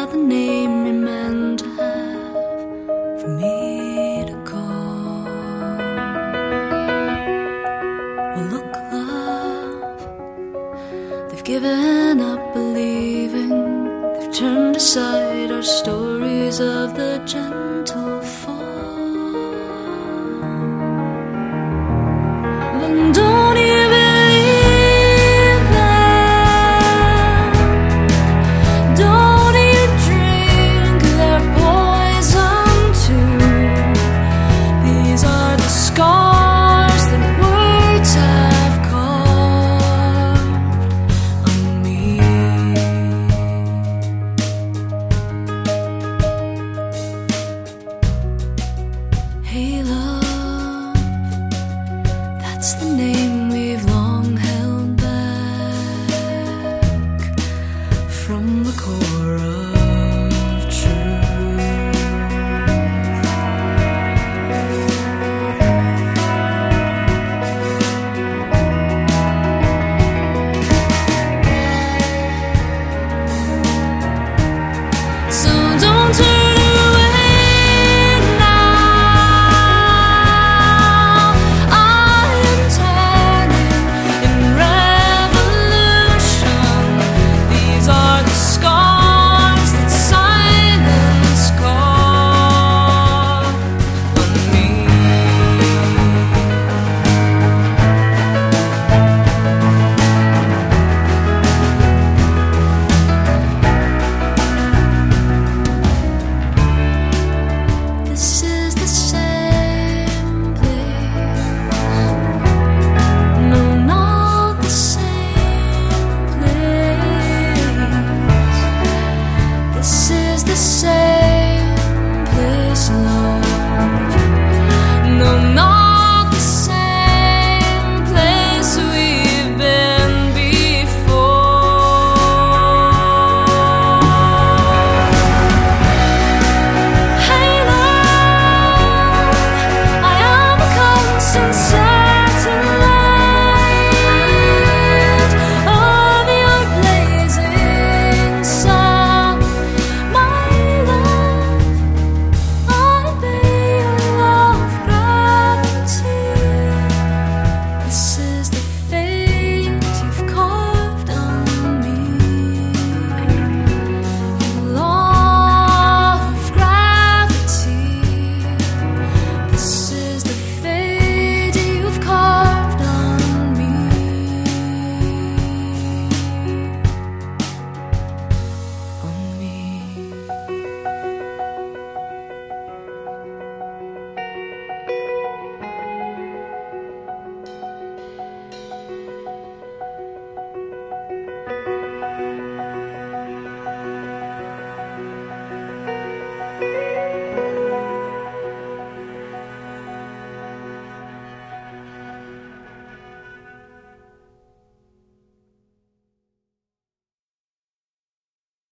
not the name you're meant to have for me to call. Well, look, love, they've given up believing. They've turned aside our stories of the gentle fall. But don't you believe them? Don't you drink their poison too? These are the scars that words have carved on me. Hey, love,